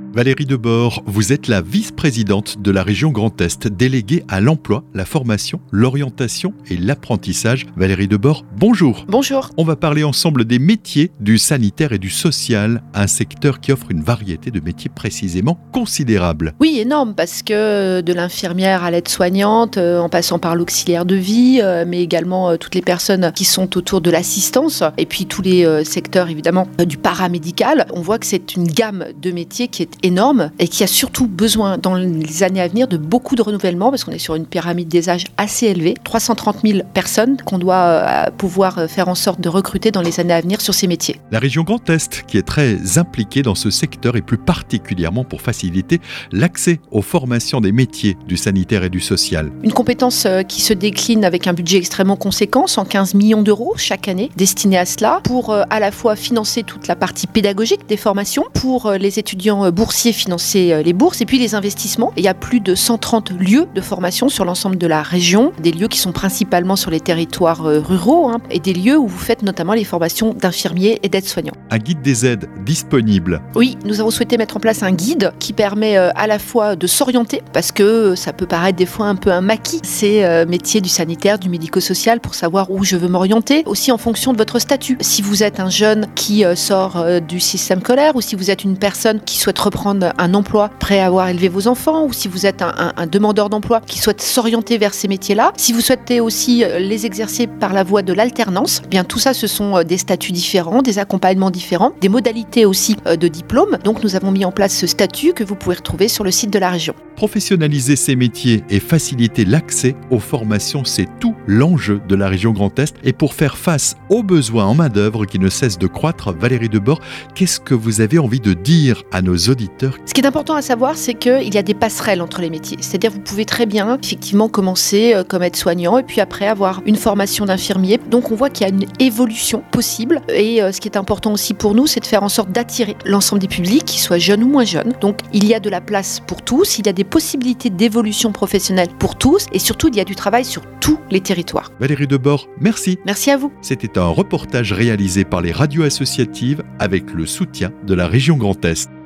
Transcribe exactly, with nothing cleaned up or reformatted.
Valérie Debord, vous êtes la vice-présidente de la région Grand Est, déléguée à l'emploi, la formation, l'orientation et l'apprentissage. Valérie Debord, bonjour. Bonjour. On va parler ensemble des métiers du sanitaire et du social, un secteur qui offre une variété de métiers précisément considérable. Oui, énorme, parce que de l'infirmière à l'aide-soignante, euh, en passant par l'auxiliaire de vie, euh, mais également euh, toutes les personnes qui sont autour de l'assistance, et puis tous les euh, secteurs évidemment euh, du paramédical, on voit que c'est une gamme de métiers qui est énorme et qui a surtout besoin dans les années à venir de beaucoup de renouvellement parce qu'on est sur une pyramide des âges assez élevée, trois cent trente mille personnes qu'on doit euh, pouvoir faire en sorte de recruter dans les années à venir sur ces métiers. La région Grand Est qui est très impliquée dans ce secteur et plus particulièrement pour faciliter l'accès aux formations des métiers du sanitaire et du social. Une compétence euh, qui se décline avec un budget extrêmement conséquent, cent quinze millions d'euros chaque année destiné à cela pour euh, à la fois financer toute la partie pédagogique des formations, pour euh, les étudiants euh, boursiers financer les bourses et puis les investissements. Il y a plus de cent trente lieux de formation sur l'ensemble de la région, des lieux qui sont principalement sur les territoires ruraux hein, et des lieux où vous faites notamment les formations d'infirmiers et d'aides-soignants. Un guide des aides disponible. Oui, nous avons souhaité mettre en place un guide qui permet à la fois de s'orienter, parce que ça peut paraître des fois un peu un maquis, ces métiers du sanitaire, du médico-social, pour savoir où je veux m'orienter, aussi en fonction de votre statut. Si vous êtes un jeune qui sort du système scolaire ou si vous êtes une personne qui souhaite reprendre un emploi après avoir élevé vos enfants, ou si vous êtes un, un, un demandeur d'emploi qui souhaite s'orienter vers ces métiers-là, si vous souhaitez aussi les exercer par la voie de l'alternance, bien tout ça ce sont des statuts différents, des accompagnements différents, des modalités aussi de diplôme. Donc nous avons mis en place ce statut que vous pouvez retrouver sur le site de la région. Professionnaliser ces métiers et faciliter l'accès aux formations, c'est tout l'enjeu de la région Grand Est. Et pour faire face aux besoins en main-d'œuvre qui ne cessent de croître, Valérie Debord, qu'est-ce que vous avez envie de dire à nos auditeurs? Ce qui est important à savoir, c'est qu'il y a des passerelles entre les métiers. C'est-à-dire vous pouvez très bien effectivement commencer comme aide-soignant et puis après avoir une formation d'infirmier. Donc on voit qu'il y a une évolution possible. Et euh, ce qui est important aussi pour nous, c'est de faire en sorte d'attirer l'ensemble des publics, qu'ils soient jeunes ou moins jeunes. Donc il y a de la place pour tous, il y a des possibilités d'évolution professionnelle pour tous et surtout il y a du travail sur tous les territoires. Valérie Debord, merci. Merci à vous. C'était un reportage réalisé par les radios associatives avec le soutien de la région Grand Est.